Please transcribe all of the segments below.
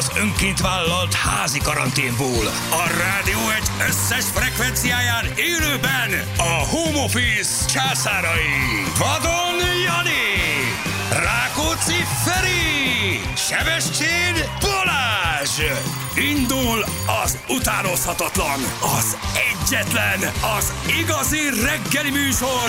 az önként vállalt házi karanténból. A rádió egy összes frekvenciáján élőben a Home Office császárai. Vadon Jani, Rákóczi Feri, Sebestyén Balázs. Indul az utánozhatatlan, az egyetlen, az igazi reggeli műsor.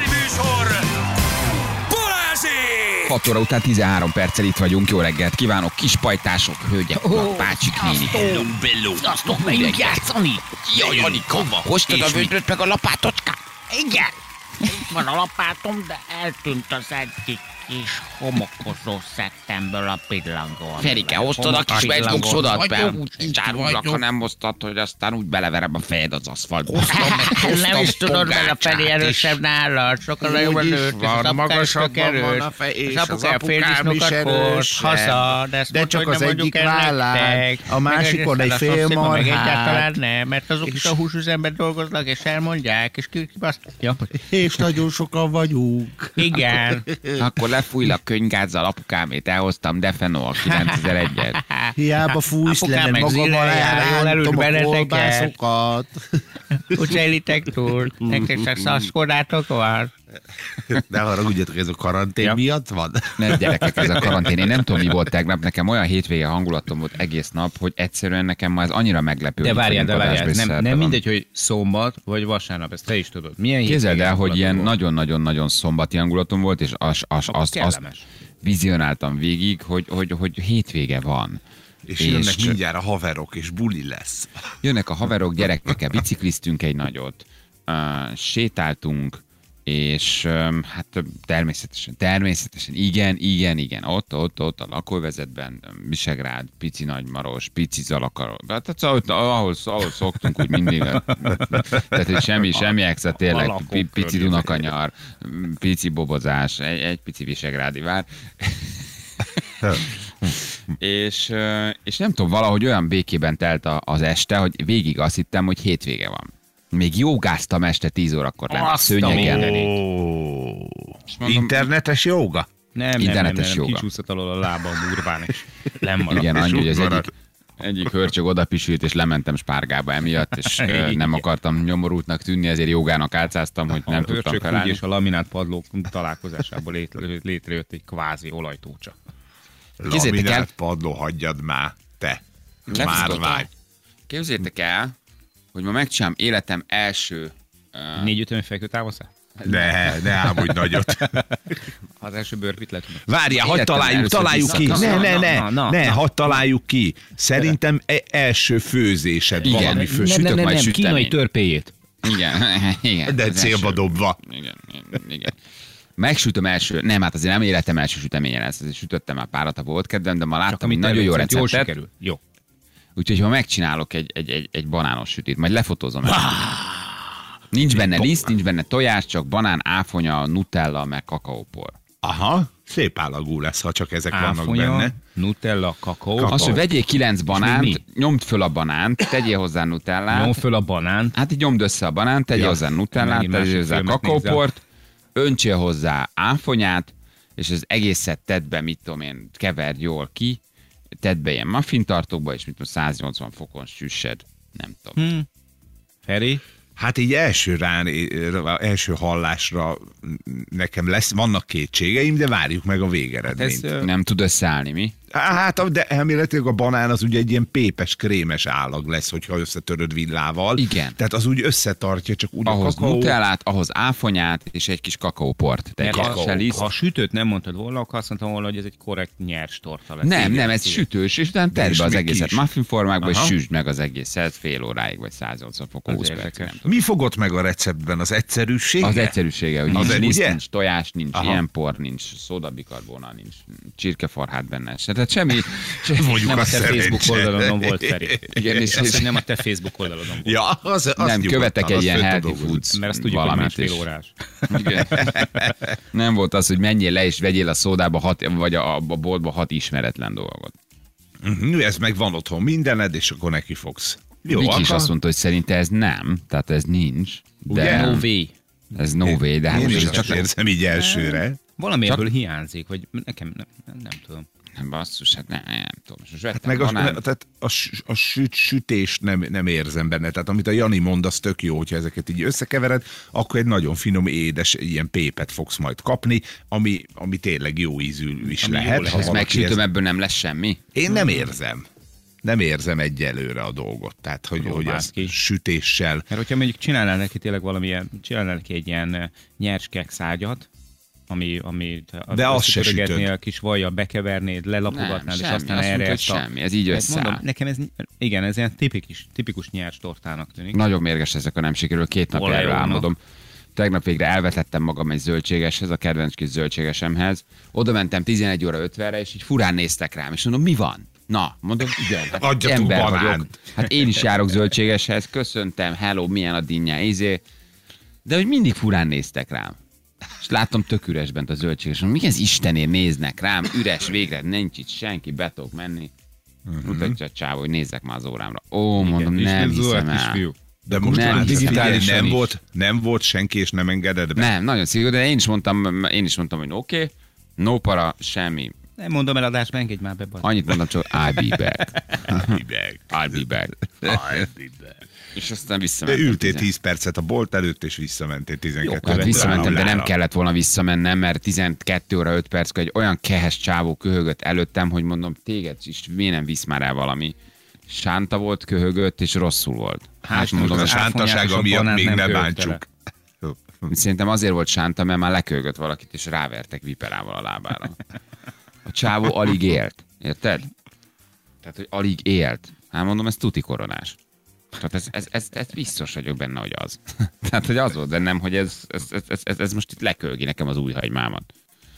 Balázsék! 6 óra után 13 perccel itt vagyunk. Jó reggelt kívánok, kispajtások, hölgyek, bácsik, néni. Hello, bello. Sziasztok, megyünk játszani. Jaj, Janika, hoztad a vödröt meg a lapátocskát? Igen. Itt van a lapátom, de eltűnt az egyik kis homokozó szettemből a pillangón. Ferike, hoztad a kis megdugsodat be? Csárulak, ha nem hoztad, hogy aztán úgy beleverem a fejed az aszfaltba. Nem is tudod, mert a Feri erősebb nálad. Sokkal nagyobb nőtt, és az apukásnak erős. És apukám féldisznókat kort, haza, de csak az egyik vállán, a másikon egy fél marhát. Meg egyáltalán nem, mert azok is a húsüzemben dolgoznak, és elmondják, és kibasztja. És nagyon sokan vagyunk. Igen. Akkor lefújlak könygázzal apukámét, elhoztam Defenol 9001-et. Hiába fújsz le, Apukám meg magammal elrántom a kolbászokat. Úgy élitek túl. Nektek csak szaszkodátok van. De haragudjatok, ez a karantén miatt van? Nem, gyerekek, ez a karantén. Én nem tudom, mi volt tegnap. Nekem olyan hétvége hangulatom volt egész nap, hogy egyszerűen nekem ma ez annyira meglepő. De várjál, nem mindegy, hogy szombat vagy vasárnap, ezt te is tudod. Milyen Képzeld el, hogy ilyen nagyon-nagyon-nagyon szombati hangulatom volt, és azt vizionáltam végig, hogy hétvége van. És jönnek mindjárt a haverok, és buli lesz. Jönnek a haverok, gyerekekkel, bicikliztünk egy nagyot, sétáltunk, és hát természetesen, igen, ott a lakóvezetben, Visegrád, pici Nagymaros, pici Zalakar, tehát ahol szoktunk úgy mindig, tehát hogy semmi extra, tényleg, pici Dunakanyar, pici Bobozás, egy pici Visegrádi vár. és nem tudom, valahogy olyan békében telt az este, hogy végig azt hittem, hogy hétvége van. Még jogáztam este 10 órakor lenne a szőnyegen. Internetes jóga? Nem, kicsúszott alól a lábam durván, és lemaradt. Igen, annyi, hogy az egyik hörcsög odapisült, és lementem spárgába emiatt, és nem akartam nyomorultnak tűnni, ezért jogának álcáztam, hogy nem tudtam felállni. És a laminát padlók találkozásából létrejött egy kvázi olajtócsa. Laminát padló, hagyjad már, te. Már vágy. Képzeljétek el, hogy ma megcsinálom életem első... 4-5 fekvő távozás? Ne ámulj nagyot. Az első bőrpit lehet. Várjál, hadd találjuk ki. Hadd találjuk ki. Szerintem első főzésed. Igen, valami fősütök, nem, kínai törpéjét. Igen. De célba dobva. Igen. Megsütöm első, nem, hát azért nem életem első süteménye lesz, azért sütöttem már párat, volt kedvem, de ma láttam, hogy nagyon jó receptet. Jól sikerül. Jó. Úgyhogy ha megcsinálok egy banános sütét, majd lefotózom ezt. Nincs benne liszt, nincs benne tojás, csak banán, áfonya, nutella, meg kakaópor. Aha, szép állagú lesz, ha csak ezek áfonya, vannak benne. Nutella, kakaó. Azt, hogy vegyél 9 banánt, nyomd föl a banánt, tegyél hozzá nutellát. Nyomd föl a banánt. Hát így nyomd össze a banánt, tegyél hozzá nutellát, tegyél hozzá kakaóport, öntsél hozzá áfonyát, és az egészet tedd be, mit tudom én, keverd jól ki, tedd be ilyen muffintartókba, és mit tudom, 180 fokon süssed. Nem tudom. Feri? Hát így első hallásra nekem vannak kétségeim, de várjuk meg a végeredményt. Hát nem tud összeállni, mi? Hát, de elméletileg a banán az ugye egy ilyen pépes, krémes állag lesz, hogyha összetöröd villával. Igen. Tehát az úgy összetartja, csak úgy ahhoz a kakaó... nutellát, ahhoz áfonyát és egy kis kakaóport. Ha a sütőt nem mondtad volna, akkor azt mondtam volna, hogy ez egy korrekt nyers torta lesz. Nem, ez sütős, és utána tedd be az egészet muffin formákba, és süsd meg az egészet fél óráig, vagy 180 fokon 20 percig. Mi fogott meg a receptben? Az egyszerűsége? Az egyszerűsége, hogy nincs liszt, nincs tojás, nincs ilyen por, nincs szódabikarbóna, nincs csirkefarhát benne. Tehát semmi... Nem a te Facebook oldalon volt, Feri. Igen, és azt, nem a te Facebook oldalon volt. Ja, az nem, követek egy ilyen healthy foods. Mert azt tudjuk, hogy másfél órás. Igen. Nem volt az, hogy menjél le és vegyél a szódába vagy a boltba 6 ismeretlen dolgot. Ez meg van otthon mindened, és akkor neki fogsz. Jó, Viki is azt mondta, hogy szerinte ez nem, tehát ez nincs. De no way. Ez no way, de hát én is csak érzem így elsőre. Valami ebből hiányzik, vagy nekem nem tudom. Basszus, hát nem tudom. Most Hát vettem meg banán. tehát a sütést nem érzem benne. Tehát amit a Jani mond, az tök jó, hogyha ezeket így összekevered, akkor egy nagyon finom, édes ilyen pépet fogsz majd kapni, ami tényleg jó ízű is lehet. Ha ezt megsütöm, ebből nem lesz semmi? Én nem érzem. Nem érzem egyelőre a dolgot. Tehát, hogy az ki. sütéssel. Mert hogyha mondjuk csinálnál neki tényleg csinálnál neki egy ilyen nyers kekszágyat, amit De az se összepörgetnél, sütöd. kis vajjal bekevernéd, lelapogatnád, és semmi. aztán Azt erre mondta, ezt hogy semmi. Ez így összeáll. Mondom, nekem ez ilyen tipikus nyers tortának tűnik. Nagyon mérges ezek a nem sikerül, 2 napja Olaj, erről jó, álmodom. Tegnap végre elvetettem magam egy zöldségeshez, a kedvenc kis zöldségesemhez. Oda mentem 11 óra 50-re, és így furán néztek rám, és mondom, mi van? Na, mondom, igen, hát Adjatok ember banánt. vagyok. Hát én is járok zöldségeshez, köszöntem, hello, milyen a dinnyá, de hogy mindig furán néztek rám. És láttam tök üres bent a zöldséges. Mi ez Istenért néznek rám? Üres végre, nincs itt senki, be tudok menni. Mutatja a csávó, hogy nézzek már az órámra. Ó, mondom, nem hiszem el. De most Nem, már digitálisan is. nem volt senki, és nem engedett be. Nem, nagyon szigorú, de én is mondtam, hogy oké, no para, semmi. Nem mondom el adásba, engedj már be. Annyit mondtam csak, I'll be back. I'll be back. És aztán De visszamentem. ültél 10 percet a bolt előtt, és visszamentél 12 Hát visszamentem, de nem órára. kellett volna visszamennem, mert 12 óra 5 perckor egy olyan kehes csávó köhögött előttem, hogy mondom, téged is miért nem visz már el valami. Sánta volt, köhögött, és rosszul volt. Hát mondom, a ez sántasága miatt még ne köhögte bántsuk. Szerintem azért volt sánta, mert már leköhögött valakit, és rávertek viperával a lábára. A csávó alig élt. Érted? Tehát, hogy alig élt. Hát mondom, ez tuti koronás. Tehát ez biztos vagyok benne, hogy az. Tehát, hogy az volt bennem, hogy ez most itt leköhögi nekem az új hagymámat.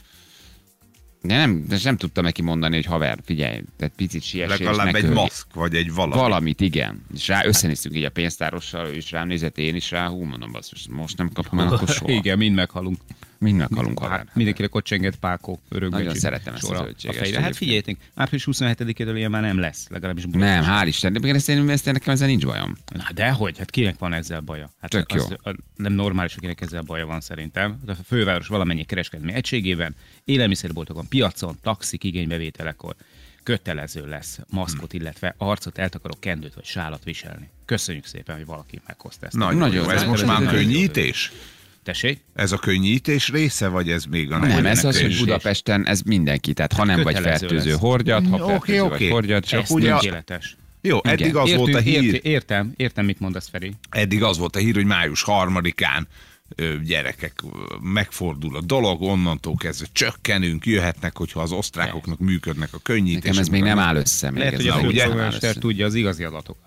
De nem tudtam neki mondani, hogy haver, figyelj, tehát picit siessél, és Legalább ne egy köhögj. maszk, vagy egy valami. Valamit, igen. És összenéztünk így a pénztárossal, ő is rám nézett, én is rá, mondom, basszus, most nem kapom el, akkor soha. Igen, mind meghalunk. Mind meghalunk, haver. Hát, mindenkinek ott csengett Pákó, örökbecsi. Nagyon szeretem ezt a sora zöldségest a fejre. Hát egyébként. figyeljetek, április 27-től ilyen már nem lesz, legalábbis Budapesten. Nem, hál' Isten, de ezt nekem ezzel nincs bajom. Na dehogy, hát kinek van ezzel baja? Hát Tök jó. Nem normális, akinek ezzel baja van szerintem. De a főváros valamennyi kereskedelmi egységében, élelmiszerboltokon, piacon, taxik igénybevételekor kötelező lesz maszkot, illetve arcot eltakaró kendőt vagy sálat viselni. Köszönjük szépen, hogy valaki meghozta ezt. Nagyon jó. Ez jó. most már Ez könnyítés? Tessék? Ez a könnyítés része, vagy ez még a Nem, ez az, hogy könnyítés? Budapesten ez mindenki. Tehát ha nem vagy Kötelező fertőző, lesz. hordjad, ha Oké, fertőző vagy, oké. hordjad. Csak Ez ugye- tökéletes. Jó, eddig az volt a hír. Értem, mit mondasz, Feri. Eddig az volt a hír, hogy május 3-án gyerekek, megfordul a dolog, onnantól kezdve csökkenünk, jöhetnek, hogyha az osztrákoknak működnek a könnyítések. Nekem ez még nem áll össze. Még Lehet, ez hogy a nem ugye? áll főpolgármester össze. tudja az igazi adatokat.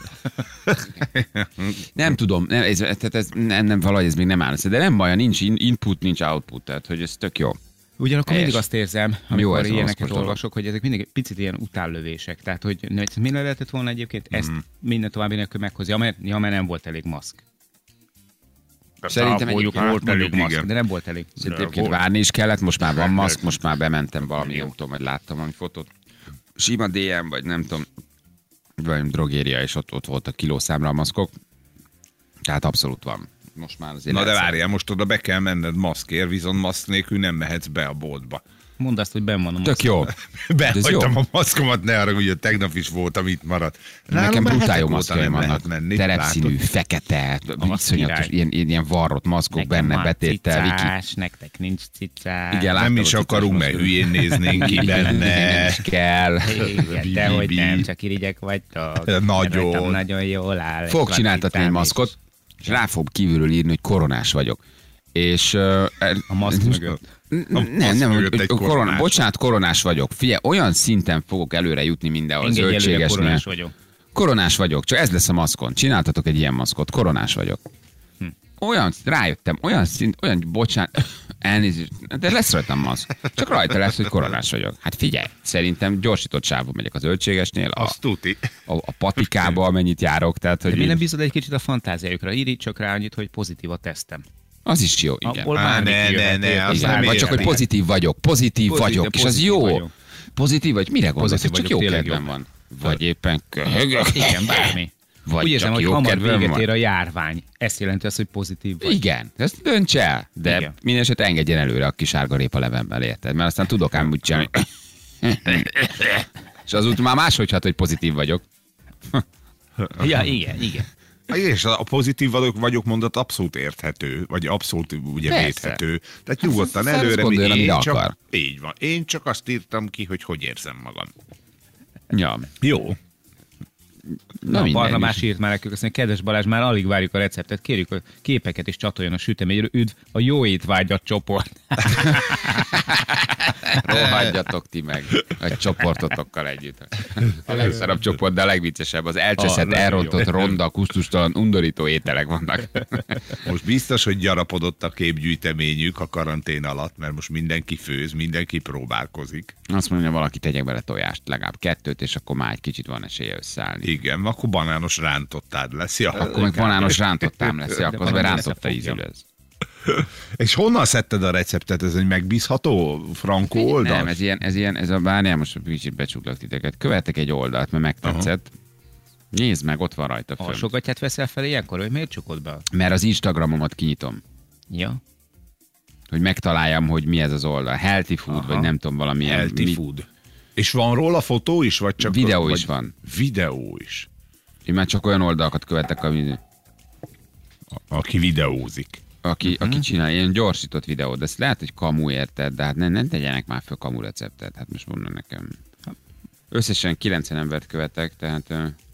Nem tudom, nem, valahogy ez még nem áll össze. De nem baj, nincs input, nincs output, tehát hogy ez tök jó. Ugyanakkor mindig Helyes. azt érzem, Jó, amikor ez a ilyeneket maszkos dolog. olvasok, hogy ezek mindig egy picit ilyen utánlövések. Tehát, hogy mi lehetett volna egyébként ezt minden további nélkül meghozni, mert nem volt elég maszk. Szerintem Mondjuk egyébként volt elég mondjuk maszk, igen. de nem volt elég. Szerintem egyébként várni is kellett, most már van maszk, most már bementem valami, nem tudom, hogy láttam valami fotót. Sima DM, vagy nem tudom, vagy drogéria, és ott voltak kilószámra a maszkok. Tehát abszolút van. Most már azért Na de lehet várjál, most oda be kell menned maszkért, viszont maszk nélkül nem mehetsz be a boltba. Mondd azt, hogy benn van a maszk. tök jó. Behagytam jó. a maszkomat, ne arra, hogy tegnap is voltam, itt maradt. Nekem brutál jó óta maszkjaim nem vannak. lehet menni, Terepszínű, látod? fekete, maszk iszonyatos, király. ilyen varrott maszkok benne, betéttel, Viki. cicás, nektek nincs cicás. Igen, láttam Nem a is cicás akarunk, mert maszkot. hülyén néznénk ki benne. Nem is kell. Igen, dehogy nem, csak irigyek vagytok. Nagyon. Rajtam nagyon jól áll. Fogok Van csináltatni egy cicám maszkot, és rá fog kívülről írni, hogy koronás vagyok. És A maszk mögött. nem, mögött hogy egy koronás. bocsánat, koronás vagyok. Figyelj, olyan szinten fogok előre jutni mindenhol Engedj előre, zöldségesnél. koronás vagyok. Koronás vagyok, csak ez lesz a maszkon. Csináltatok egy ilyen maszkot, koronás vagyok. Olyan, rájöttem, olyan, bocsánat, elnézést, de lesz rajtam maszk. Csak rajta lesz, hogy koronás vagyok. Hát figyelj, szerintem gyorsított sávon megyek a zöldségesnél, Azt tuti. a patikába, amennyit járok, tehát De hogy mi nem bízod egy kicsit a fantáziájukra? Írj csak rá annyit, hogy pozitív a tesztem. az is jó, igen. Abból Á, bármi ne, kijöhet, ne, érted? azt Igen, nem vagy csak, hogy értem. pozitív vagyok, pozitív vagyok, és az pozitív jó. vagyok. Pozitív vagy? Mire gondolsz? Pozitív Csak jó vagyok, tényleg kedven jó. van. Vagy éppen köhögök. Igen, bármi. Vagy Úgy érzem, csak hogy jó hamar kedven véget van. ér a járvány. Ezt jelenti az, hogy pozitív vagy. Igen, ezt dönts el, de Igen. minden esetre engedjen előre a kis sárga répa levemmel, érted? Mert aztán tudok ám úgy csinálni, És azután már máshogy hat, hogy pozitív vagyok. Ja, igen. És a pozitív vagyok mondat abszolút érthető, vagy abszolút ugye Persze. védhető. Tehát nyugodtan azt előre, gondolja, én amire csak, akar. így van. Én csak azt írtam ki, hogy érzem magam. Ja. Jó. Na mindegy. Barnabás írt már nekünk, azt mondja, kedves Balázs, már alig várjuk a receptet, kérjük, hogy képeket is csatoljon a süteményről, üdv a jó étvágyat csoport. Rohadjatok ti meg a csoportotokkal együtt. A legszarabb csoport, de a legviccesebb. Az elcseszett, nagyon elrontott, jó. ronda, kusztustalan, undorító ételek vannak. Most biztos, hogy gyarapodott a képgyűjteményük a karantén alatt, mert most mindenki főz, mindenki próbálkozik. Azt mondja, valaki tegyek bele tojást, legalább 2, és akkor már egy kicsit van esélye összeállni. Igen, akkor banános rántottád lesz. Ja. Akkor meg banános rántottám lesz, ja, akkor az valami rántotta lesz a ízű fogja. lesz. És honnan szedted a receptet? Ez egy megbízható frankó oldal? Nem, ez a bárján, most kicsit becsuklak titeket. Követek egy oldalt, mert megtetszett. Nézd meg, ott van rajta fönn. Alsógatját veszel fel ilyenkor, hogy miért csukod be? Mert az Instagramomat kinyitom, Ja. hogy megtaláljam, hogy mi ez az oldal. Healthy food, vagy nem tudom, valamilyen. Healthy food. És van róla fotó is, vagy csak... Videó vagy is van. Videó is. Én már csak olyan oldalakat követek, Aki videózik. aki csinál ilyen gyorsított videót, de ezt lehet, hogy kamu érted, de hát nem tegyenek már fel kamu receptet. Hát most mondom nekem. Összesen 90 embert követek, tehát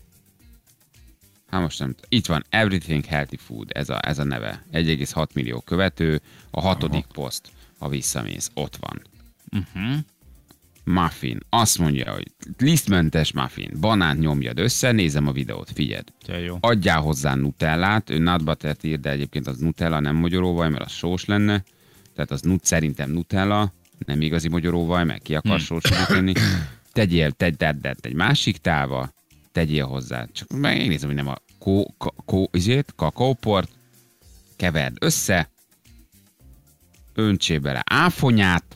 hát most nem. Itt van Everything Healthy Food, ez a neve. 1,6 millió követő, a 6. poszt, ha visszamész, ott van. Muffin. Azt mondja, hogy lisztmentes muffin. Banánt nyomjad össze, nézem a videót, figyeld. Te jó. Adjál hozzá nutellát, ő nut buttert ír, de egyébként az nutella, nem mogyoróvaj, mert az sós lenne. Tehát az szerintem nutella, nem igazi mogyoróvaj, mert ki akar sósítani. Tegyél egy másik tálba, tegyél hozzá. Csak megnézem, hogy nem a kakaóport, keverd össze, öntsél bele áfonyát,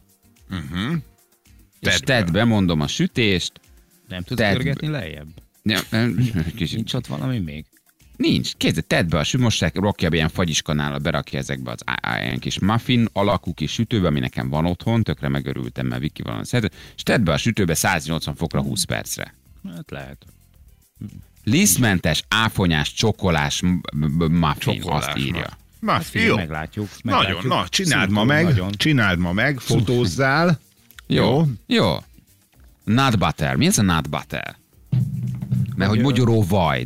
és tedd be, mondom, a sütést. Nem tudsz Tedd- görgetni lejjebb? Kicsit. Nincs ott valami még? Nincs. Képzeld, tedd be a most rakja be ilyen fagyiskanállat, berakja ezekbe az ilyen kis muffin alakú kis sütőbe, ami nekem van otthon, tökre megörültem, mert Viki van szeret, és tedd be a sütőbe 180 fokra 20 percre. Hát lehet. Lisztmentes, áfonyás, csokolás muffin, Csokolás, azt írja. Már Figyelj, meglátjuk. Nagyon, na, csináld ma Szurkolunk meg, nagyon. csináld ma meg, fotózzál. Jó. Nut butter. Mi ez a nut butter? Mert hogy mogyoró vaj,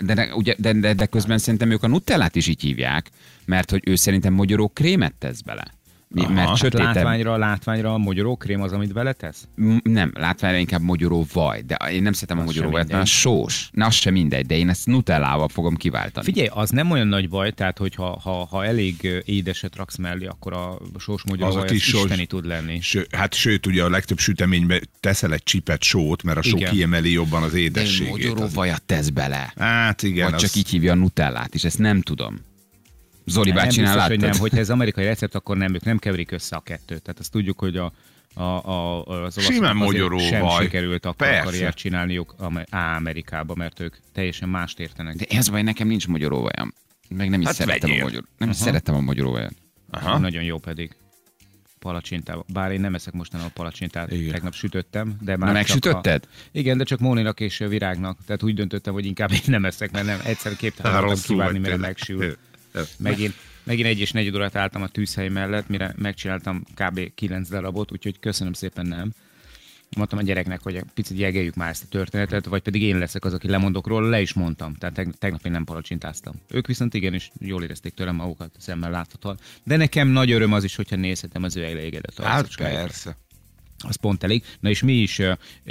de közben szerintem ők a nutellát is így hívják, mert hogy ő szerintem mogyoró krémet tesz bele. Mert sötétebb. Látványra a mogyorókrém az, amit beletesz? Nem, látványra inkább mogyoró vaj, de én nem szeretem a mogyoró vajat, mert a sós. Na, az sem mindegy, de én ezt nutellával fogom kiváltani. Figyelj, az nem olyan nagy baj, tehát hogyha ha elég édeset raksz mellé, akkor a sós mogyoró vaj az isteni tud lenni. Sőt, ugye a legtöbb süteménybe teszel egy csipet sót, mert a só Igen. kiemeli jobban az de én édességét. mogyoró vajat tesz bele. Hát igen. Vagy csak így hívja a nutellát, és ezt nem tudom. Zoli Nem bácsinál biztos, hogy láttad? nem. Hogyha ez amerikai recept, akkor nem, ők nem keverik össze a kettőt. Tehát azt tudjuk, hogy az olaszoknak Simán azért mogyoró sem vaj. sikerült akkor Persze. karriert csinálniuk Amerikába, mert ők teljesen mást értenek. De ez baj, nekem nincs mogyoró vajam. Meg nem is Hát szeretem vegyél. a mogyoró. Nem is szeretem a mogyoró vajat. Aha. Nagyon jó pedig. Palacsintával. Bár én nem eszek mostanában palacsintát, Igen. tegnap sütöttem, de Na már megsütötted? Igen, de csak Móninak és Virágnak. Tehát úgy döntöttem, hogy inkább én nem eszek, mert nem egyszer képtelen voltam Rosszul kivárni, vagy mire tényleg. megsül. Megint 1,4 órát álltam a tűzhely mellett, mire megcsináltam kb. 9 darabot, úgyhogy köszönöm szépen nem. Mondtam a gyereknek, hogy picit jegeljük már ezt a történetet, vagy pedig én leszek az, aki lemondok róla, le is mondtam. Tehát tegnap én nem palacsintáztam. Ők viszont igenis jól érezték tőlem magukat szemmel láthatóan. De nekem nagy öröm az is, hogyha nézhetem az ő elégedett Hát arcocskájukat. persze. Az pont elég. Na és mi is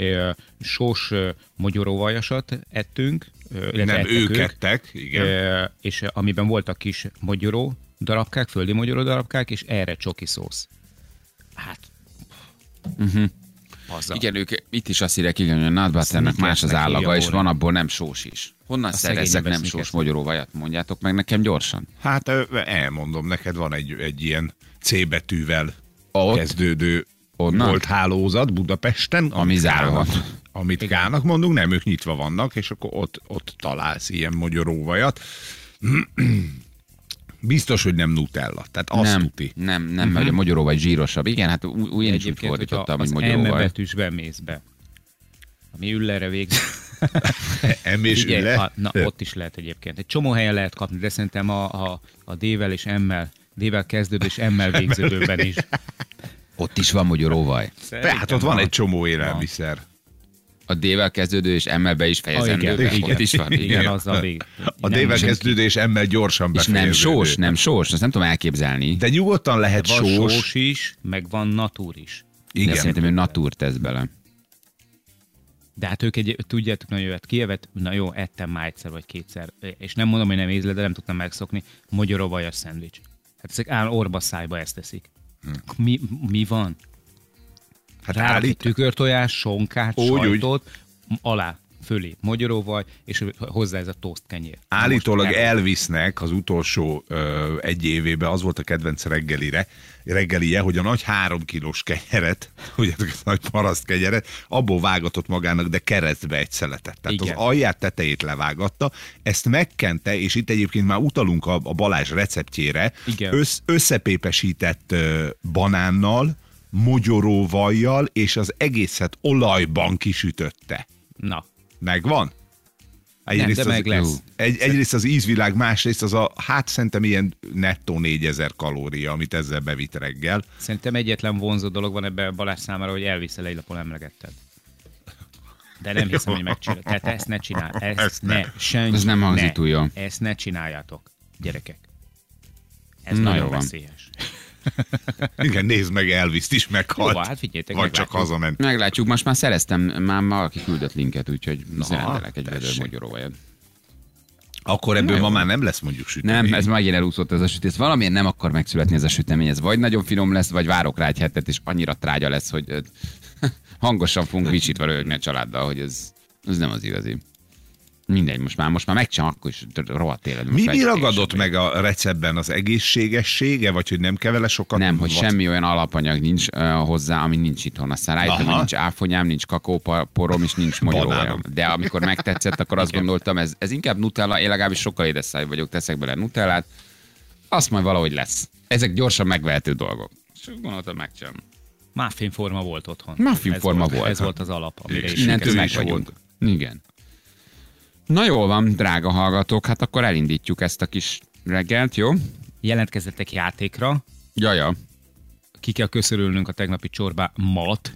sós mogyoróvajasat ettünk. Illetve Nem, ettek ők ettek, igen. És amiben voltak kis mogyoró darabkák, földi mogyoró darabkák, és erre csoki szósz. Hát, haza. Igen, ők itt is azt írják, igen, hogy a nut butternek más az Snickers-nek állaga, hívja és volna. van abból nem sós is. Honnan szerezzek szegényebb nem Snickers. sós mogyoró vajat? Mondjátok meg nekem gyorsan. Hát elmondom, neked van egy ilyen C betűvel Ott? kezdődő Onnan? volt hálózat Budapesten. Ami zárva van. Amit K-nak mondunk, nem, ők nyitva vannak, és akkor ott találsz ilyen mogyoróvajat. Biztos, hogy nem Nutella. Tehát azt Nem, tuti. nem, vagy a magyaróvaj zsírosabb. Igen, hát én is úgy fordítottam, hogy az M magyaróvaj. betűsbe mész be, ami Üllerre végz. M és Ülle? Na, ott is lehet egyébként. Egy csomó helyen lehet kapni, de szerintem a D-vel és M-mel, D-vel kezdődő és M-mel végződőben is. Ott is van magyaróvaj. Tehát ott van egy csomó élelmiszer. A D-vel kezdődő és M-mel is fejezendő. Igen, Ott is van. igen, azzal vég. A D-vel kezdődő és M-mel gyorsan És befejeződő. nem sós, azt nem tudom elképzelni. De nyugodtan lehet Van sós. sós is, meg van natúr is. De Igen. szerintem ő natúr tesz bele. De hát ők tudjátok, nagyon jöhet Kijevet, na jó, ettem már egyszer vagy kétszer, és nem mondom, hogy nem ízle, de nem tudtam megszokni, magyaróvajas szendvics. Hát ezek áll orba szájba ezt teszik. Mi van? Hát Rárakni tükörtojás, sonkát, Úgy. sajtot, alá, fölé magyaróvaj, és hozzá ez a toast kenyér. Állítólag Most Elvisnek az utolsó egy évében az volt a kedvenc reggelije, hogy a nagy 3 kilós kenyeret, ugye a nagy paraszt kenyeret, abból vágatott magának, de keresztbe egy szeletet. Tehát Igen. az alját tetejét levágatta, ezt megkente, és itt egyébként már utalunk a Balázs receptjére, Igen. összepépesített banánnal, mogyoróvajjal, és az egészet olajban kisütötte. Na, Megvan? nem, de meg lesz. Egyrészt az ízvilág, másrészt az szerintem ilyen nettó 4000 kalória, amit ezzel bevitt reggel. Szerintem egyetlen vonzó dolog van ebben Balázs számára, hogy elviszel egy lapon emlegetted. De nem hiszem, hogy megcsinálod. Tehát ezt ne csinálj. Ezt ne. Senki. Ez nem hangzik túl jó. Ezt ne csináljátok, gyerekek. Ez Na, jó nagyon van. veszélyes. Igen, nézd meg, Elvis-t is meghalt. Jó, hát figyeljetek, vagy csak meglátjuk. hazament. Meglátjuk, most már szereztem, már valaki küldött linket, úgyhogy rendelek egy vödör magyaróvajat. Akkor ebből ma már nem lesz mondjuk sütemény. Nem, ez megint elúszott ez a sütés. Valamiért nem akar megszületni ez a sütemény. Ez vagy nagyon finom lesz, vagy várok rá egy hetet, és annyira trágya lesz, hogy hangosan fogunk vicsítva röhögni a családdal, hogy ez nem az igazi. Mindegy, most már megcsinálom, akkor is rohadt életben. Mi ragadott meg a receptben? Az egészségessége, vagy hogy nem kell vele sokat? Nem, hogy semmi olyan alapanyag nincs hozzá, ami nincs itthon. Aztán rájöttem, hogy nincs áfonyám, nincs kakaóporom, és nincs magyaróvajam. Banánom. De amikor megtetszett, akkor azt gondoltam, ez inkább Nutella, én legalábbis sokkal édesszájú vagyok, teszek bele Nutellát, azt majd valahogy lesz. Ezek gyorsan megvehető dolgok. És úgy gondoltam, megcsinálom. Muffin forma volt otthon. Muffin forma volt. Ez volt az alap, amire is Innentől meg sikerült. vagyunk. Igen. Na jól van, drága hallgatók, hát akkor elindítjuk ezt a kis reggelt, jó? Jelentkezzetek játékra. Jaja. Ki kell köszörülnünk a tegnapi csorbá mat.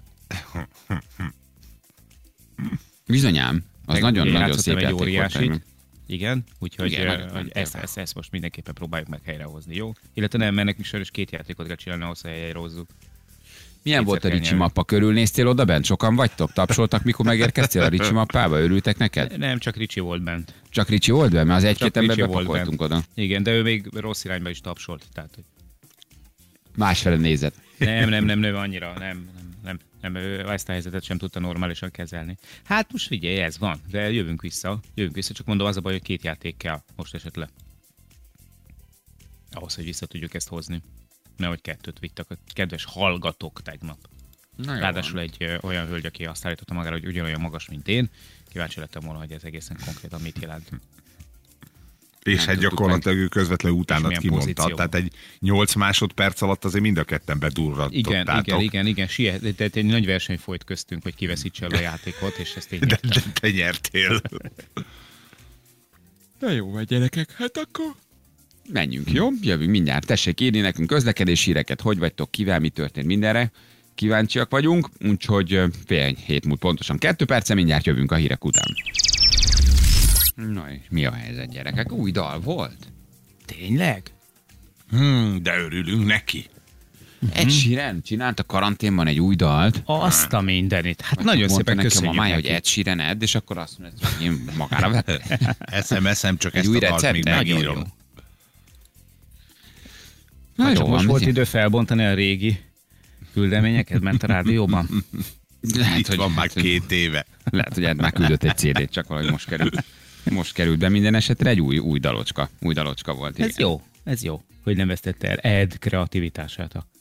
Bizonyám. Az nagyon-nagyon szép egy játék volt. óriásit. tegnap. Igen, úgyhogy Igen, nagyon hogy tényleg. ezt most mindenképpen próbáljuk meg helyrehozni, jó? Illetve nem, mert nekünk sajnos 2 játékot kell csinálni, ahhoz helyrehozzuk. Milyen Kétszer volt a kell Ricsi nyerni. mappa? Körülnéztél oda bent? Sokan vagytok? Tapsoltak, mikor megérkeztél a Ricsi mappába? Örültek neked? Nem, csak Ricsi volt bent. Csak Ricsi volt benne? Mert az egy-két Csak emberbe Ricsi volt pakoltunk oda. Igen, de ő még rossz irányba is tapsolt. Tehát, hogy Másfele nézett. nem, annyira, nem, ő ezt a helyzetet sem tudta normálisan kezelni. Hát most figyelj, ez van, de jövünk vissza, csak mondom, az a baj, hogy 2 játék kell most esetleg. Ahhoz, hogy vissza tudjuk ezt hozni. Nehogy 2 vittek a kedves hallgatók tegnap. Na jó Ráadásul van. egy olyan hölgy, aki azt állította magára, hogy ugyanolyan magas, mint én. Kíváncsi lettem volna, hogy ez egészen konkrétan mit jelent. És Nem hát tudtuk gyakorlatilag ő közvetlenül utánad milyen kimondta. pozícióban. Tehát egy 8 másodperc alatt azért mind a ketten bedurrantottátok. Igen. Tehát egy nagy verseny folyt köztünk, hogy kiveszítse el a játékot, és ezt így De nyertem. te nyertél. Na jó, vagy gyerekek, hát akkor menjünk, jó? Jövünk mindjárt. Tessék írni nekünk közlekedési híreket, hogy vagytok, kivel, mi történt mindenre. Kíváncsiak vagyunk, úgyhogy fél hét múlt pontosan 2 perce, mindjárt jövünk a hírek után. Na és mi a helyzet, gyerekek? Új dal volt? Tényleg? De örülünk neki. Ed Sheeran csinált a karanténban egy új dalt. Azt a mindenit. Hát nagyon Mondta szépen nekem a köszönjük mája, neki. hogy Ed Sheeran Ed, és akkor azt mondja, hogy én magára vette. Eszem, csak Egy ezt új a dalt recept? még Nagyon megírom. jó. Na, Na csak jó most van, volt mit- idő felbontani a régi küldeményeket, ment a rádióban. Itt van már 2 éve. Lehet, hogy Ed már küldött egy CD-t, csak valahogy most került be minden esetre egy új dalocska. Új dalocska volt. Ez igen. ez jó, hogy nem vesztette el Ed kreativitását a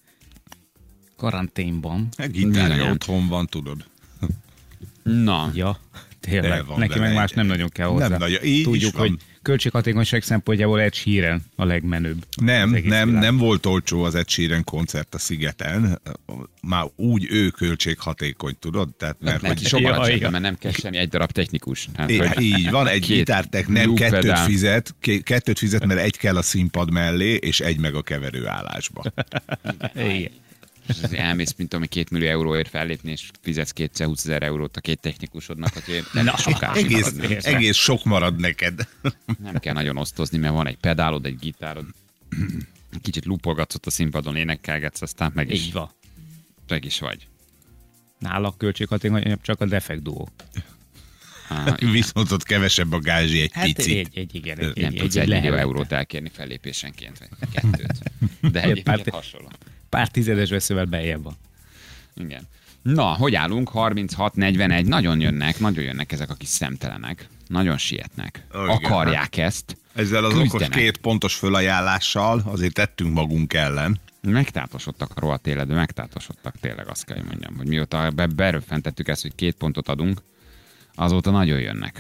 karanténban. Gitárja Bizonyám. otthon van, tudod. Na, Ja, Tényleg, van neki benne meg más egy- nem nagyon kell hozzá. Nem nagyon, így is Tudjuk, van. hogy költséghatékonyság szempontjából Ed Sheeran a legmenőbb. az Nem, egész nem, világon. nem volt olcsó az Ed Sheeran koncert a Szigeten. Már úgy ő költséghatékony, tudod? Tehát, mert Neki hogy- sokkal Ja, alacsonyabb, igen. mert nem kell semmi, egy darab technikus. Hát, Így van, egy két gitártek nem loop pedál. kettőt fizet, mert egy kell a színpad mellé, és egy meg a keverőállásba. Igen. És az elmész, mint ami 2 millió euróért fellépni, és fizetsz 220 000 eurót a két technikusodnak, hogy nem sokáig Egész, marad neked. egész sok marad neked. Nem kell nagyon osztozni, mert van egy pedálod, egy gitárod, kicsit lupolgatsz ott a színpadon, énekelgetsz, aztán meg Így van. is vagy. Nála költséghatékonyabb csak a Defekt Duo. Viszont ott kevesebb a gázsi egy picit. Igen, Nem tudsz 1 millió eurót elkérni fellépésenként, vagy 2. De egyébként hasonló. Pár tizedes veszővel beljebb van. Igen. Na, hogy állunk? 36-41, nagyon jönnek ezek a kis szemtelenek. Nagyon sietnek. Igen. Akarják ezt. Ezzel az okos Küzdenek. 2 pontos fölajánlással azért tettünk magunk ellen. Megtáposodtak a rohadt életben, megtáposodtak tényleg, azt kell, hogy mondjam, hogy mióta beröffentettük ezt, hogy 2 pontot adunk, azóta nagyon jönnek.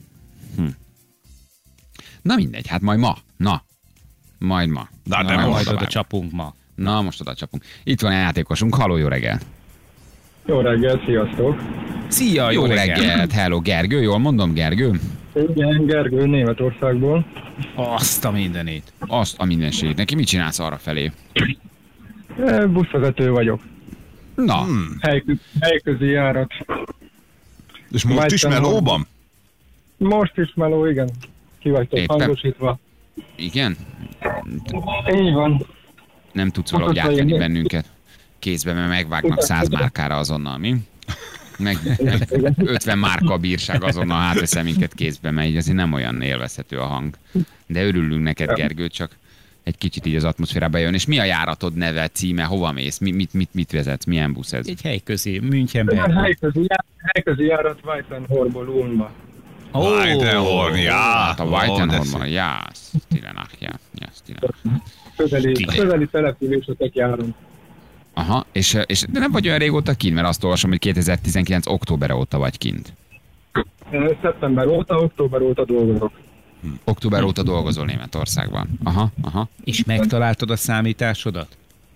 Na mindegy, hát majd ma. Majd ma. Na, de majd most Majd oda vágunk. csapunk ma. Na, most oda csapunk. Itt van a játékosunk, halló, jó reggel. Jó reggel, sziasztok! Szia, Jó reggelt, hello, Gergő, jól mondom, Gergő? Igen, Gergő Németországból. Azt a mindenét. Azt a mindenségét. Neki mit csinálsz arra felé? Buszvezető vagyok. Na, Helyközi járat. És most is Vágytam melóban? Most is meló, igen. Ki vagytok Éppen. hangosítva. igen? Így van. Nem tudsz valahogy Mutatva átvenni jönni. bennünket kézbe, mert megvágnak 100 márkára azonnal, mi? Meg 50 márka a bírság azonnal átveszem minket kézbe, mert így azért nem olyan élvezhető a hang. De örülünk neked, Gergő, csak egy kicsit így az atmoszférába jön. És mi a járatod neve, címe, hova mész? Mit vezetsz? Milyen busz ez? Egy helyközi, Münchenben. Helyközi járat Weitenhorból Ulmba. Weidenhorn, ja. Hát a Weitenhorn, de ja, Stilenach, ja, Stilenach. Közeli településetek járunk. Aha, és de nem vagy olyan régóta kint, mert azt olvasom, hogy 2019. október óta vagy kint. Szeptember óta, október óta dolgozok. Október óta dolgozol Németországban. Aha. És megtaláltad a számításodat?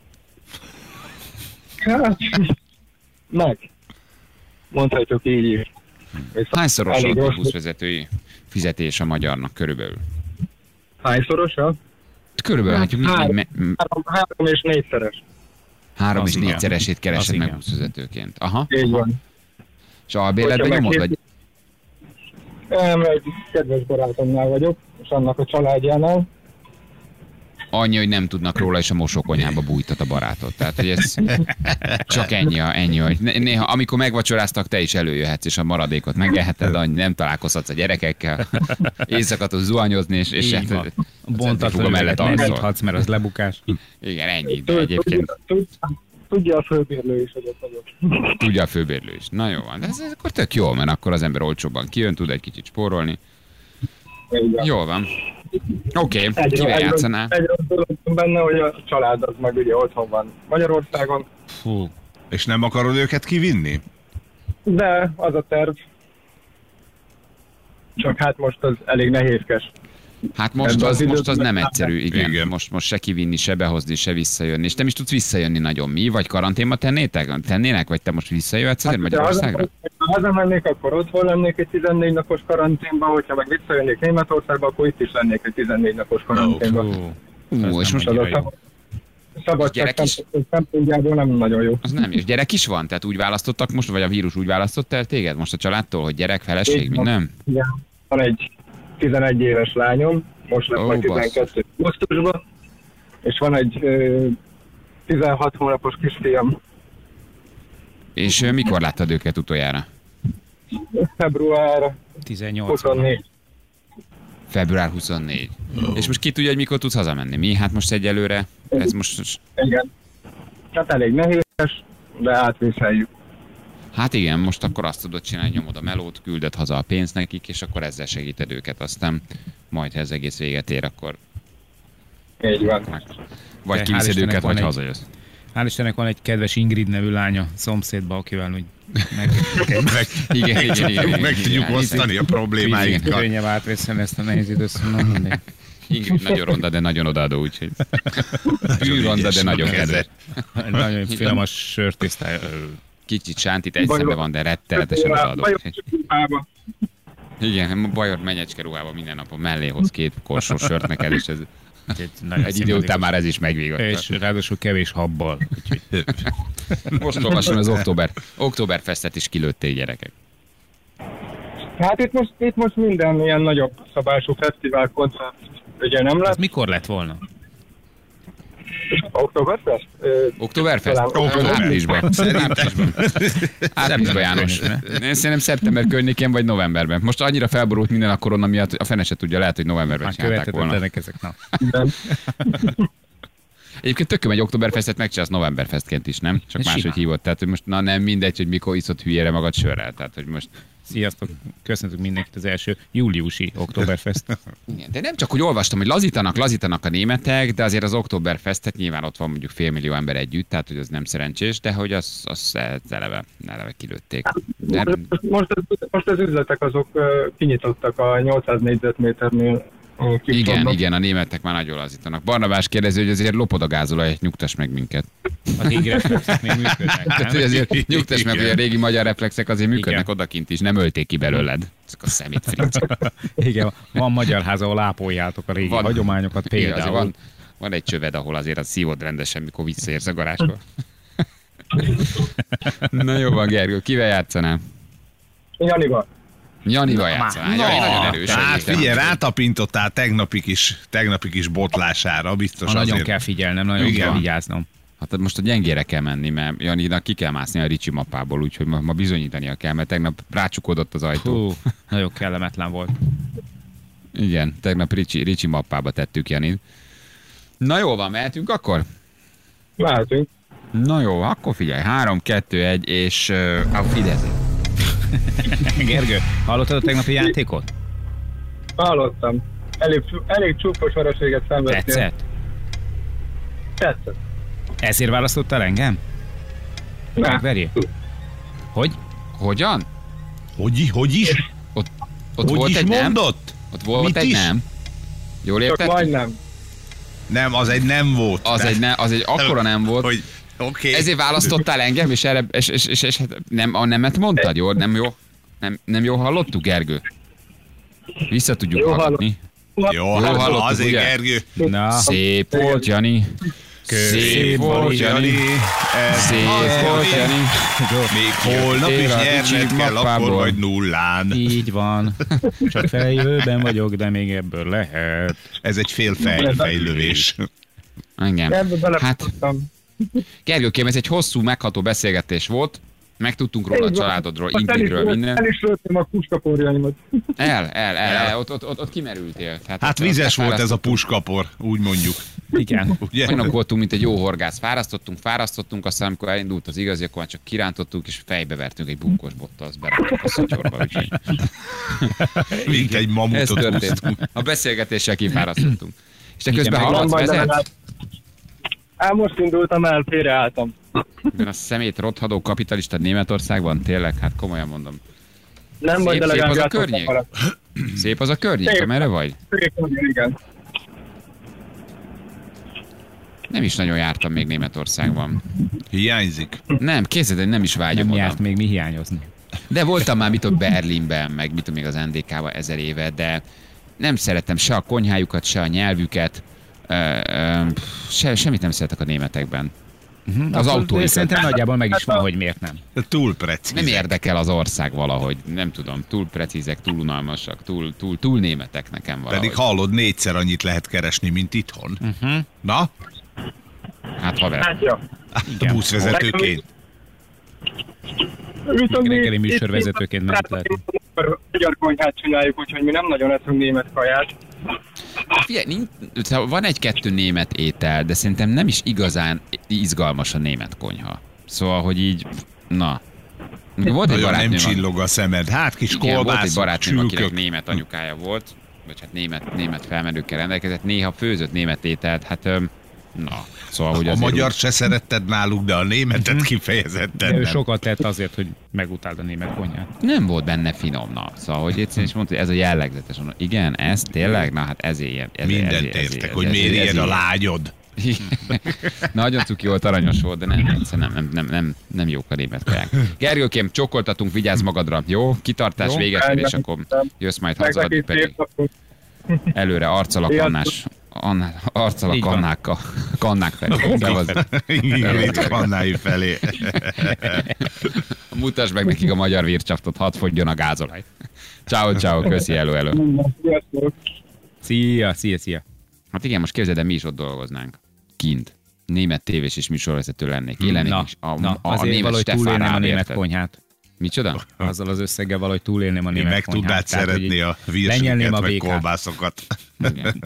Hát, meg. Mondhatjuk így is. Hányszoros Elég volt a rossz. buszvezetői fizetés a magyarnak körülbelül? Hányszorosa? Körülbelül, hát, Három és négyszeres. 3 Az és igen. 4-szeresét keresed Az meg igen. buszvezetőként. Aha. Így van. És albérletben Hogyha nyomod, meg vagy? Egy kedves barátomnál vagyok, és annak a családjánál. Annyi, hogy nem tudnak róla, és a mosókonyhába bújtat a barátot. Tehát, hogy ez csak ennyi, hogy néha, amikor megvacsoráztak, te is előjöhetsz, és a maradékot megeheted, annyi, nem találkozhatsz a gyerekekkel, éjszakatól zuhanyozni, és Így van. a Bontatlan mellett üveget nem alszol. nyithatsz, mert az lebukás. Igen, ennyi, de egyébként Tudja a főbérlő is, hogy ott vagyok. tudja a főbérlő is. Na jó van, de ez akkor tök jó, mert akkor az ember olcsóbban kijön, tud egy kicsit spórolni. Jól van. Oké, kivel játszanál? Egy rossz dolog van benne, hogy a család az meg ugye otthon van Magyarországon, Fú. És nem akarod őket kivinni? de az a terv. Csak hát most az elég nehézkes. Hát most Ebben az, az most az időben- nem egyszerű, igen. Igen. Most se kivinni, se behozni, se visszajönni. És nem is tudsz visszajönni nagyon. Mi? Vagy karanténba tennének? Vagy te most visszajöhetsz azért Magyarországra? Ha hazamennék, akkor otthon lennék egy 14 napos karanténban, hogyha meg visszajönnék Németországba, akkor itt is lennék egy 14 napos karanténban. És most Az a annyira jó. szabadság gyerek is? szempontjából nem nagyon jó. az nem. És gyerek is van? Tehát úgy választottak most, vagy a vírus úgy választott el téged most a családtól, hogy gyerek, feleség, Így van. minden? Igen. Van egy 11 éves lányom, most lesz Ó, majd basszus. 12 augusztusban, és van egy 16 hónapos kisfiam. És mikor láttad őket utoljára? Február 18. 24. Február 24. És most ki tudja, hogy mikor tudsz hazamenni? Mi? Hát most egyelőre, ez most... Igen. Hát elég nehézes, de átviszeljük. Hát igen, most akkor azt tudod csinálni, nyomod a melót, külded haza a pénzt nekik, és akkor ezzel segíted őket. Aztán majd, ha ez egész véget ér, akkor Így van. vagy De hál' kiviszed Istennek őket, van vagy egy- hazajössz. Hál' Istennek van egy kedves Ingrid nevű lánya szomszédba, akivel úgy meg tudjuk osztani a problémáinkat. könnyebb átvészen ezt a nehéz időszakot. Ingrid nagyon ronda, de nagyon odaadó, úgyhogy. Ronda, de nagyon kedves. Nagyon finom a sörtésztája. Kicsit sántít egy szembe van, de rettenetesen odaadó. Igen, Bajor menyecske ruhában minden napon mellé hoz 2 korsó sört neked, és ez egy idő után már ez is megvégatta. És ráadásul kevés habbal. Most olvasom az Oktoberfestet is kilőtték, gyerekek. Hát itt most minden ilyen nagyobb szabású fesztivál, koncert ugye nem Ez lesz. mikor lett volna? Oktoberfest? Oktoberfest? Áprilisban. Áprilisban, János. Én szerintem szeptember környékén vagy novemberben. Most annyira felborult minden a korona miatt, a fene se tudja, lehet, hogy novemberben csinálták volna. Ezek, na. Egyébként tököm egy Oktoberfestet megcsinálsz Novemberfestként is, nem? Csak Ez máshogy simán. hívott. Tehát, hogy most nem mindegy, hogy mikor iszott hülyére magad sörrel. Tehát, hogy most... Sziasztok, köszöntök mindenkit az első júliusi Oktoberfest. Igen, de nem csak, hogy olvastam, hogy lazítanak a németek, de azért az Oktoberfestet nyilván ott van mondjuk 500 000 ember együtt, tehát hogy az nem szerencsés, de hogy az eleve kilőtték. De... Most az üzletek azok kinyitottak a 800 négyzetméternél. Igen, a németek már nagyon lazítanak. Barnabás kérdezi, hogy azért lopod a gázolajat, nyugtass meg minket. A régi reflexek még működnek, Tehát, hogy nem? azért nyugtass meg, hogy a régi magyar reflexek azért működnek Igen. odakint is, nem ölték ki belőled. Ezek a szemétfrincek. Igen, van magyar ház, ahol ápoljátok a régi hagyományokat Igen, azért például. van egy csöved, ahol azért az szívod rendesen, mikor visszaérsz a garázsba. Na jó van, Gergő, kivel játszanál? Janival. Janival játszanál. Jani nagyon erős. Hát egyébként. figyelj, rátapintottál tegnapi kis botlására, biztos Nagyon azért. kell figyelnem, nagyon Igen. kell vigyáznom. Hát most a gyengére kell menni, mert Janinak ki kell mászni a Ricsi mappából, úgyhogy ma bizonyítania kell, mert tegnap rácsukódott az ajtó. Hú, nagyon kellemetlen volt. Igen, tegnap Ricsi mappába tettük Janit. Na jó van, mehetünk akkor? Látunk. Na jó, akkor figyelj, 3, 2, 1, és auf Wiedersehen. Gergő, hallottad a tegnapi játékot? Hallottam. Elég csúfos vereséget szenvedtél. Tetszett? Tetszett. Ezért választottál engem? Megverjél? Hogy? Hogyan? Hogy is? Ott Hogy volt is egy nem? mondott? Ott volt Mit egy is? nem? Jól Csak érted? majdnem. Nem, az egy nem volt. Az egy akkora nem volt. Hogy oké. Ezért választottál engem, és erre, és hát nem, a nemet mondtad, jó? Nem jó? Nem jó hallottuk, Gergő? Vissza tudjuk Jó hallgatni. Jó, hát hallottuk, azért, ugye? Gergő. Na, Szép volt, Jani. Szép volt, Jani. Szép volt, Jani. Még holnap is Ér a nyerned kicsit kell, akkor mappából. vagy nullán. így van. Csak feljövőben vagyok, de még ebből lehet. Ez egy fél fejlövés. Engem. Ebbe Hát, belefutottam. Gergőkém, ez egy hosszú, megható beszélgetés volt. Megtudtunk róla a Így van. családodról, Azt Ingridről, minden. El is lőttem a puskaporjaimat. Ott kimerültél. Hát vizes volt ez a puskapor, úgy mondjuk. Igen. Ugye? Olyanok voltunk, mint egy jó horgász. Fárasztottunk, aztán amikor elindult az igazi, akkor már csak kirántottuk, és fejbe vertünk egy bunkos bottal, azt beraktuk a szatyorba. Úgyhogy Mint egy ez mamutot történt. húztunk. A beszélgetéssel kifárasztottunk. És te Igen, közben meg hallatsz, Majd vezet? most indultam el, félreálltam. Ebben a szemét rothadó kapitalista Németországban, tényleg, hát komolyan mondom. Nem Szép, vagy, de szép legalább az a játszottam környék? vele. Szép az a környék, Szép. merre vagy? Igen. Nem is nagyon jártam még Németországban. Hiányzik. Nem, képzeld, nem is vágyom Nem oda. járt még mi hiányozni. De voltam már Berlinben, meg még az NDK-ban 1000 éve, de nem szeretem se a konyhájukat, se a nyelvüket, semmit nem szeretek a németekben. Az autóikat. Szerintem nagyjából meg is van, hogy miért nem. Túl precíz. Nem érdekel az ország valahogy, nem tudom, túl precízek, túl unalmasak, túl németek nekem valahogy. Pedig hallod, 4-szer annyit lehet keresni, mint itthon. Na, Hát haver. Hát ja. buszvezetőként. Viszont mi Reggeli itt- műsorvezetőként meg itt- lehet. magyar konyhát csináljuk, úgyhogy mi nem nagyon eszünk német kaját. Figyelj, van egy-kettő német étel, de szerintem nem is igazán izgalmas a német konyha. Szóval, hogy így, na. Volt egy Nagyon nem barátnőm, csillog a szemed. Hát kis igen, volt egy kolbászok, barátnőm, akinek csülkök. német anyukája volt, vagy hát német felmerőkkel rendelkezett, néha főzött német ételt, hát Na, szóval, hogy A azért magyar se szeretted náluk, de a németet kifejezetten De ő nem. sokat tett azért, hogy megutáld a német konyhát. nem volt benne finom, na. Szóval, hogy egyszerűen is mondta, hogy ez a jellegzetes. Igen, ez tényleg, na hát ezért ilyen. Mindent értek, hogy miért ilyen a lágyod. Nagyon cuki volt, aranyos volt, de nem jók a német kaják. Gergőkém, csokoltatunk, vigyázz magadra, jó? Kitartás, Jó. véget ér, és akkor jössz majd haza, addig pedig előre arccal a kannás. Arccal a Így van. kannák felé. Igen, itt kannái felé. Mutasd meg nekik a magyar vircsaftot, hadd fogjon a gázolaj. Ciao, köszi, hello. Sziasztok! Szia. Hát igen, most képzeld el, mi is ott dolgoznánk. Kint. Német tévés és műsorvezető lennék. Én lennék is. A azért német valahogy Stefán túlélném a Raab, német érted? konyhát. Micsoda? Azzal az összeggel valahogy túlélném a Én német meg konyhát. tudnád Tehát, hogy szeretni így a lenyelném virsüket, a meg békát. kolbászokat. Igen.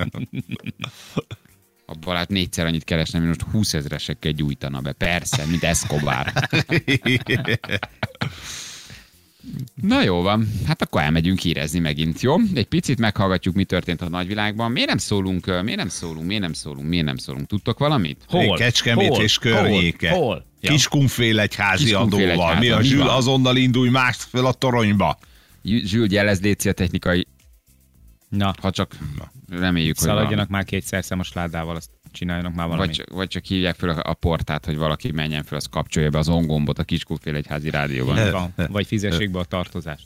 A Balázs 4-szer annyit keresne, mint most 20 000-esekkel gyújtana be. Persze, mint Escobar. Na jó van, hát akkor elmegyünk hírezni megint, jó? Egy picit meghallgatjuk, mi történt a nagyvilágban. Miért nem szólunk? Tudtok valamit? Hol? Kecskemét Hol? és környéke. Hol? Ja. Kiskunfélegyházi Kiskunfélegyháza, adóval. Mi a mi Zsül, van? azonnal indulj más fel a toronyba. Zsül, jelez légy a technikai, Na, ha csak reméljük, hogy valami. szaladjanak már 2 szemos ládával, azt csináljanak már valamit. Vagy csak hívják fel a portát, hogy valaki menjen fel, az kapcsolja be az ongombot a Kiskunfélegyházi rádióban. Így van. Vagy fizessék be a tartozást.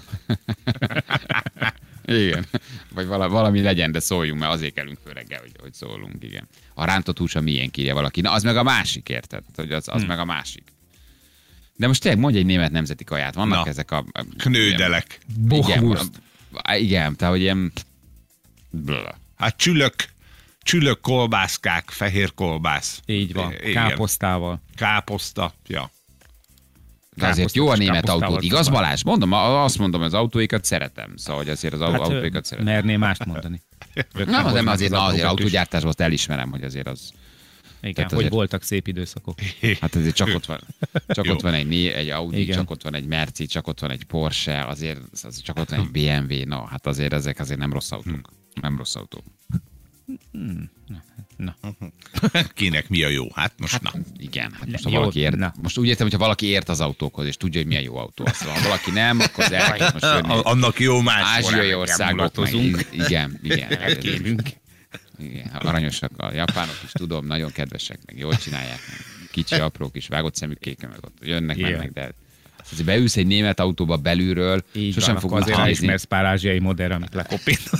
Igen. Vagy valami legyen, de szóljunk, mert azért kellünk föl reggel, hogy szólunk, igen. A rántott hús a miénk, írja valaki. Na, az meg a másik, érted? Hogy az meg a másik. De most tényleg mondj egy német nemzeti kaját. Vannak Na. ezek a... Knődelek. Igen, tehát hogy ilyen... Hát csülök kolbászkák, fehér kolbász. Így van. Igen. Káposztával. Káposzta, ja. De azért jó a német káposztával autót, igaz szokva. Balázs? Azt mondom, az autóikat szeretem. Szóval, hogy azért az autóikat szeretem. Merné mást mondani. Nem, de azért autókat is. autógyártásban azt elismerem, hogy azért az... Igen, Tehát hogy azért- voltak szép időszakok. Hát azért csak ott van egy Audi, Igen. csak ott van egy Merci, csak ott van egy Porsche, azért csak ott van egy BMW, no, hát azért ezek azért nem rossz autók. Nem rossz autók. Na. Kinek mi a jó? Hát most na. Igen, hát most, ha Jó, valaki ért, na. most úgy értem, hogyha valaki ért az autókhoz, és tudja, hogy milyen jó autó az. Ha valaki nem, akkor az el kell most jönni. Annak jó más. Ázsiai országok, meg, igen. Elkérünk. Igen, aranyosak a japánok is, tudom, nagyon kedvesek, meg jól csinálják. Kicsi, apró kis vágott szemükéken, meg ott jönnek, Igen. mennek, de azért beülsz egy német autóba belülről, Így sosem van, fog akkor azért nézni. elismersz pár ázsiai modern, amit lekopított.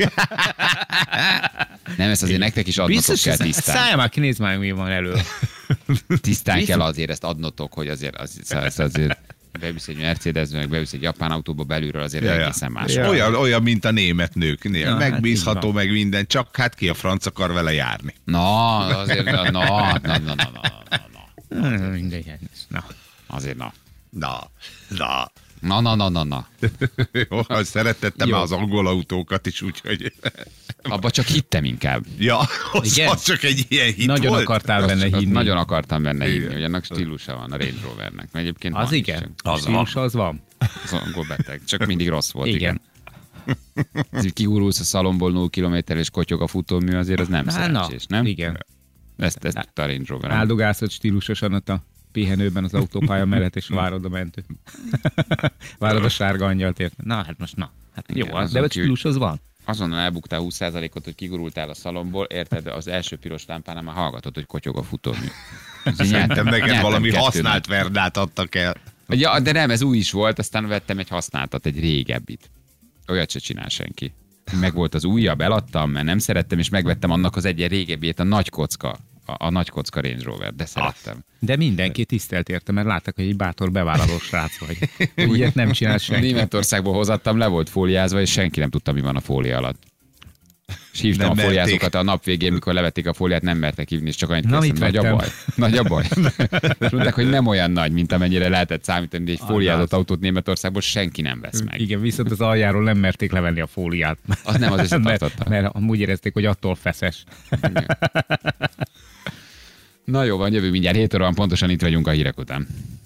Nem, ezt azért nektek is adnotok kell tisztán. Szállj már, kinézd már, mi van elő. Tisztán kell azért ezt adnotok, hogy azért beülsz egy Mercedesbe, meg beülsz egy japán autóba belülről, azért egészen más. Ja. Olyan, mint a német nőknél. Ja, Megbízható, hát így meg minden, csak hát ki a franc akar vele járni. Na, azért, na. Mindegy, na. Azért na. Na. Na. Jó, szeretettem már az angol autókat is, úgyhogy... Abba csak hittem inkább. Ja, Igen? az csak egy ilyen hit Nagyon volt. akartál benne hinni. Nagyon akartam benne hinni, hogy annak stílusa van a Range Rovernek. Mert egyébként Az van igen. is, Az stílus az van. Az angol beteg. Csak mindig rossz volt. Igen. Ez, hogy kigurulsz a szalomból 0 kilométer és kotyog a futómű, azért az nem szerencsés, nem? Igen. Ezt a Range Rover. Áldogálsz stílusosan ott a pihenőben az autópálya mellett, és várod a mentőt. Várod a sárga angyalt, érted? Na, hát most na. Hát jó, Igen, de a stílus az van. Azonnal elbuktál 20%-ot, hogy kigurultál a szalomból, érted? Az első piros lámpánál már hallgatod, hogy kotyog a futómű. Szerintem neked Nyertem valami 2-0. használt verdát adtak el. Ja, de nem, ez új is volt, aztán vettem egy használtat, egy régebbit. Olyat se csinál senki. Meg volt az újabb, eladtam, mert nem szerettem, és megvettem annak az egy régebbiét, a nagy kocka. A nagy kocka Range Rover, de szerettem. De mindenki tisztelt érte, mert láttak, hogy egy bátor bevállaló srác vagy. Ilyet nem csinál senki. Németországból hozattam, le volt fóliázva, és senki nem tudta, mi van a fólia alatt. És hívtam Nem a merték. fóliázókat a nap végén, mikor levették a fóliát, nem mertek hívni, és csak annyit Na, kérdeztem, mit nagy a vettem? baj. Nagy a baj. És mondták, hogy nem olyan nagy, mint amennyire lehetett számítani, de egy fóliázott autót Németországból senki nem vesz meg. Igen, viszont az aljáról nem merték levenni a fóliát. Az nem, az összetartotta. mert amúgy érezték, hogy attól feszes. Na jó van, jövő mindjárt 7 óra van, pontosan itt vagyunk a hírek után.